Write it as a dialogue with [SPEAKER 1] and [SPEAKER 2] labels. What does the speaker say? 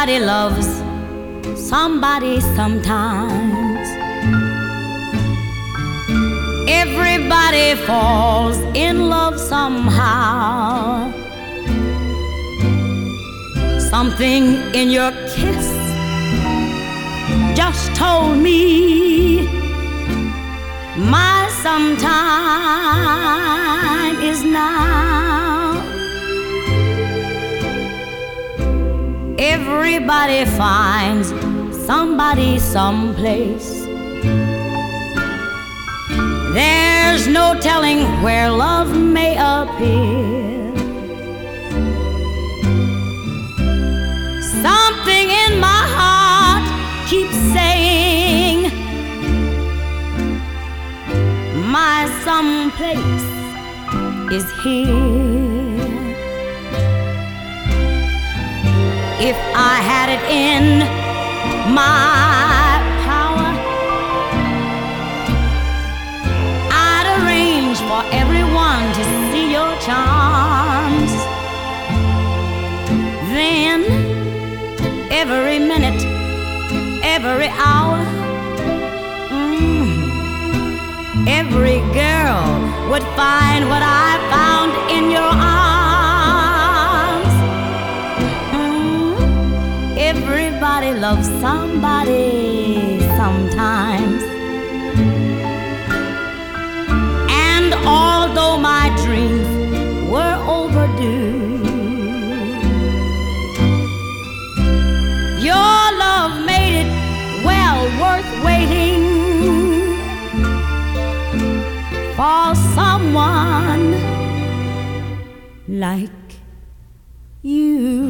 [SPEAKER 1] Everybody loves somebody sometimes. Everybody falls in love somehow. Something in your kiss just told me my sometime is now. Everybody finds somebody someplace. There's no telling where love may appear. Something in my heart keeps saying my someplace is here. If I had it in my power, I'd arrange for everyone to see your charms. Then every minute, every hour, every girl would find what I found in your arms. Everybody loves somebody sometimes. And although my dreams were overdue, your love made it well worth waiting for someone like you.